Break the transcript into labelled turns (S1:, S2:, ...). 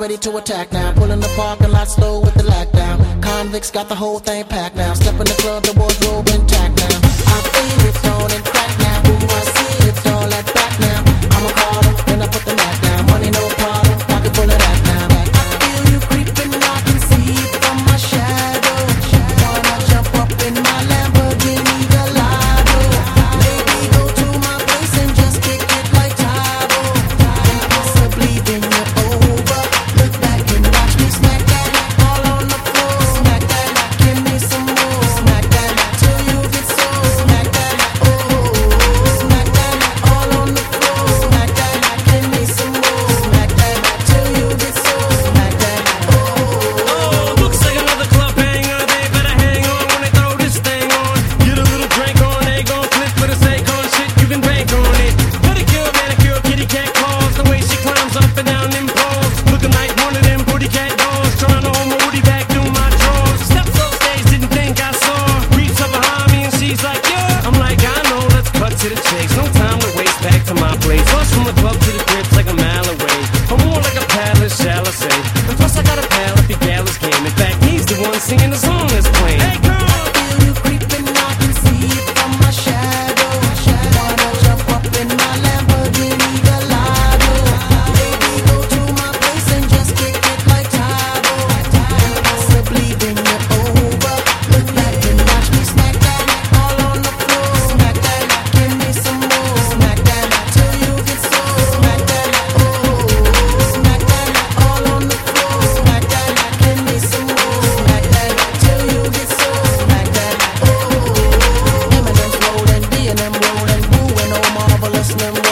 S1: ready to attack now. Pulling the parking lot slow with the lockdown. Convicts got the whole thing packed now. Step in the club, the wardrobe intact now. I feel it's on and crack now. Ooh, I see it's all that back now. I'ma call them, then I put the mat down. Money no problem, pocket full of that now. I feel you creeping, I can see it from my shadow. Wanna jump up in my Lamborghini Gallardo? Maybe go to my place and just kick it like Tybo. And possibly then you're over. Look back and watch me smack that all on the floor. Smack that, give me some more. Smack that till you get so. Smack that, oh. Smack that all on the floor. Smack that, give me some more. Smack that till you get so. Smack that,
S2: Oh, looks like another club hanger. They better hang on when they throw this thing on. Get a little drink on, they gon' flip for the sake on shit. You can bank on it. Pedicure, manicure, kitty cat claws. The way she climbs up and down them poles, looking like one of them booty cat dolls. Trying to hold my woody back through my drawers. Steps off stage, didn't think I saw. Reach up behind me and she's like, yeah. I'm like, I know, let's cut to the chase. No time to waste, back to my place. Rush from the club to the grips like a mile away. I'm more like a palace, shall I say. And plus I got a pal if the gal is game. In fact, he's the one singing the song that's playing. Hey girl!
S1: feel you creeping, I can see it from my shadow. Wanna jump up in my Lamborghini Gallardo? Maybe go to my place and just kick it like Tybo. And possibly then you're over. Look back and watch me smack that all on the floor. Smack that, give me some more. Smack that till you get so. Smack that, oh. Smack that all on the floor. Smack that, give me some more. Smack that till you get so. Smack that, oh. Eminem's rolling, D&M rolling, wooing, oh marvelous,